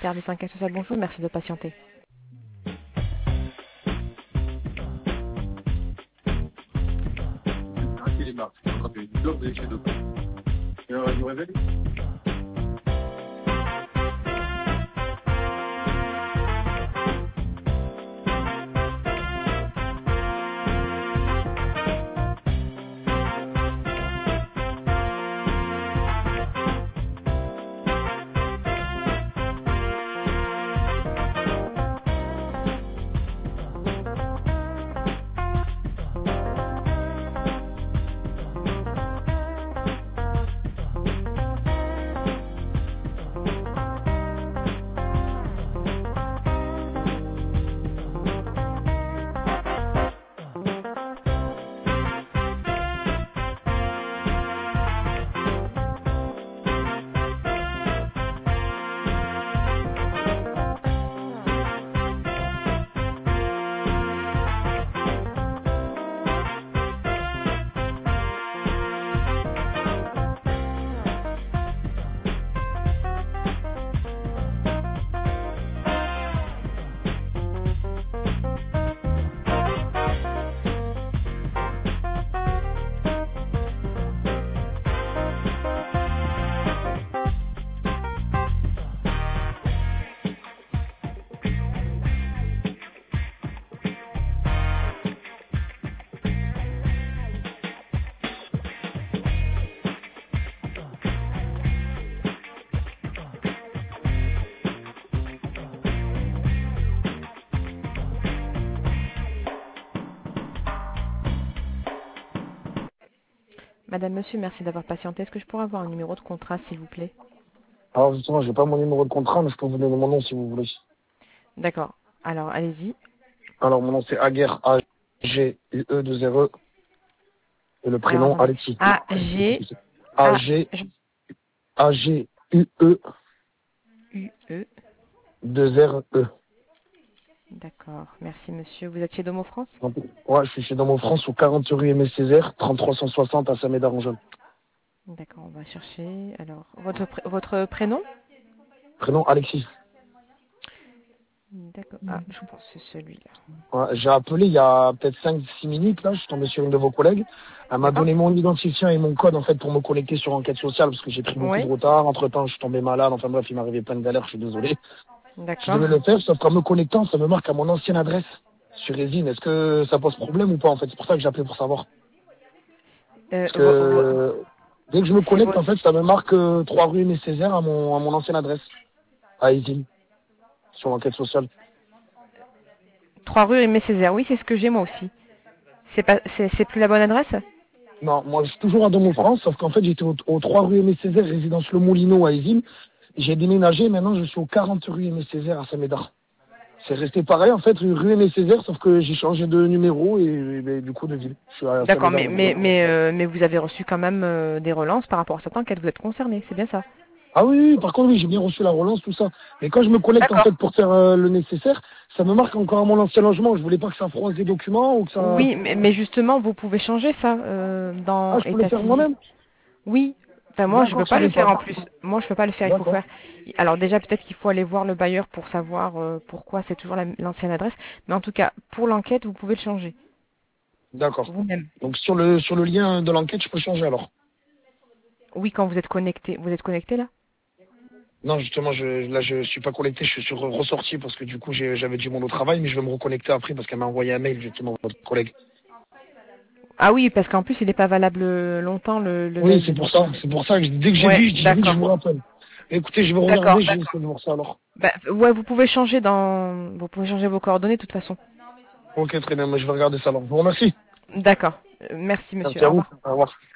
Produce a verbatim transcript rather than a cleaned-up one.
Service enquête sociale, bonjour, merci de patienter. Traquer les marques, attraper une bloc de chez deux. Et on va nous révéler. Madame, monsieur, merci d'avoir patienté. Est-ce que je pourrais avoir un numéro de contrat, s'il vous plaît? Alors justement, j'ai pas mon numéro de contrat, mais je peux vous donner mon nom si vous voulez. D'accord. Alors, allez-y. Alors mon nom c'est Aguerre, A G U E deux R E. Et le prénom Alexis. A G A G A G U E U E deux R E. D'accord. Merci, monsieur. Vous êtes chez Domo France? Ouais, je suis chez Domo France, au quarante rue Aimé Césaire, trente-trois cent soixante à Saint-Médard-en-Jaune. D'accord, on va chercher. Alors, votre, pr votre prénom? Prénom Alexis. D'accord. Ah, je pense que c'est celui-là. Ouais, j'ai appelé il y a peut-être cinq six minutes, là, je suis tombé sur une de vos collègues. Elle m'a donné mon identifiant et mon code, en fait, pour me connecter sur Enquête sociale, parce que j'ai pris beaucoup ouais. de retard. Entre-temps, je suis tombé malade. Enfin bref, il m'est arrivé plein de galères, je suis désolé. D'accord. Je devais le faire, sauf qu'en me connectant, ça me marque à mon ancienne adresse sur Résine. Est-ce que ça pose problème ou pas, en fait? C'est pour ça que j'ai appelé pour savoir. Euh, Parce que dès que je me connecte, en fait, ça me marque euh, trois rue Aimé Césaire à mon, à mon ancienne adresse, à Résine, sur Enquête sociale. trois rue Aimé Césaire, oui, c'est ce que j'ai moi aussi. C'est pas, c'est plus la bonne adresse? Non, moi je suis toujours à Domo France, sauf qu'en fait j'étais au, au trois rue Aimé Césaire, résidence Le Moulineau à Ésine. J'ai déménagé, maintenant je suis au quarante rue Aimé Césaire à Saint-Médard. C'est resté pareil en fait, rue Aimé Césaire, sauf que j'ai changé de numéro et, et, et du coup de ville. D'accord, mais, mais, mais, euh, mais vous avez reçu quand même euh, des relances par rapport à cette enquête, vous êtes concerné, c'est bien ça? Ah oui, oui, par contre oui, j'ai bien reçu la relance, tout ça. Mais quand je me connecte en fait pour faire euh, le nécessaire, ça me marque encore à mon ancien logement. Je voulais pas que ça froisse des documents ou que ça... Oui, mais, mais justement, vous pouvez changer ça euh, dans Ah, je peux le faire moi-même? Oui. Enfin, moi, je peux pas le faire en plus. Moi, je peux pas le faire. Il faut faire. Alors déjà, peut-être qu'il faut aller voir le bailleur pour savoir euh, pourquoi c'est toujours l'ancienne adresse. Mais en tout cas, pour l'enquête, vous pouvez le changer. D'accord. Vous-même. Donc sur le sur le lien de l'enquête, je peux changer alors? Oui, quand vous êtes connecté. Vous êtes connecté là? Non, justement, je, là, je suis pas connecté, je suis sur ressorti parce que du coup, j'avais du monde au travail, mais je vais me reconnecter après parce qu'elle m'a envoyé un mail, justement, votre collègue. Ah oui, parce qu'en plus, il n'est pas valable longtemps, le, le Oui, mail. c'est pour ça, c'est pour ça que dès que j'ai ouais, vu, je dis oui, je vous rappelle. Écoutez, je vais regarder, je vais essayer de voir ça alors. Bah, ouais, vous pouvez changer dans, vous pouvez changer vos coordonnées de toute façon. Ok, très bien, moi je vais regarder ça alors. Je vous remercie. D'accord. Merci, monsieur. Merci à vous. Au revoir.